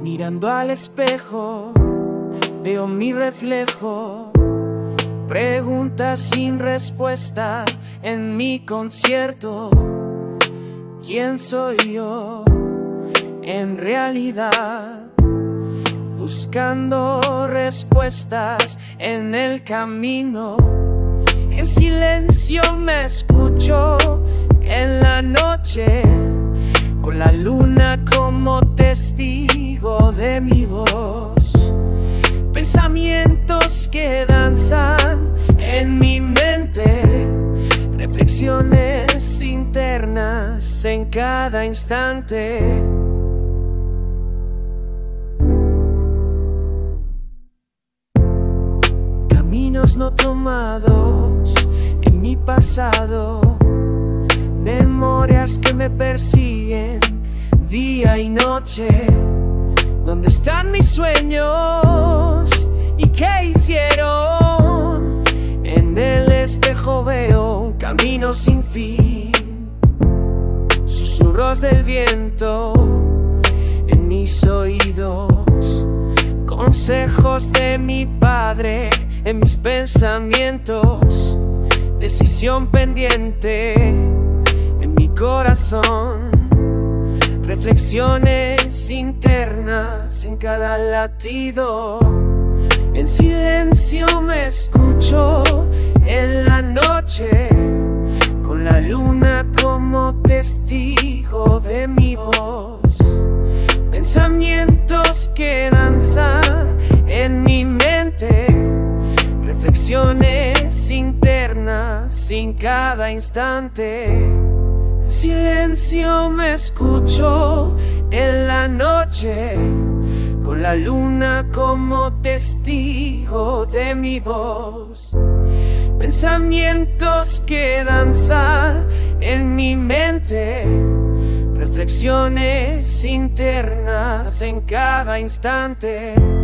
Mirando al espejo, veo mi reflejo. Preguntas sin respuesta en mi concierto. ¿Quién soy yo en realidad? Buscando respuestas en el camino. En silencio me escucho en la noche, con la luna como testigo de mi voz. Pensamientos que danzan en mi mente, reflexiones internas en cada instante. Caminos no tomados en mi pasado, memorias que me persiguen día y noche. ¿Dónde están mis sueños? ¿Y qué hicieron? En el espejo veo un camino sin fin, susurros del viento en mis oídos, consejos de mi padre en mis pensamientos, decisión pendiente en mi corazón, reflexiones internas en cada latido. En silencio me escucho en la noche, con la luna como testigo de mi voz. Pensamientos que danzan en mi mente, reflexiones internas en cada instante. En silencio me escucho en la noche, con la luna como testigo de mi voz. Pensamientos que danzan en mi mente, reflexiones internas en cada instante.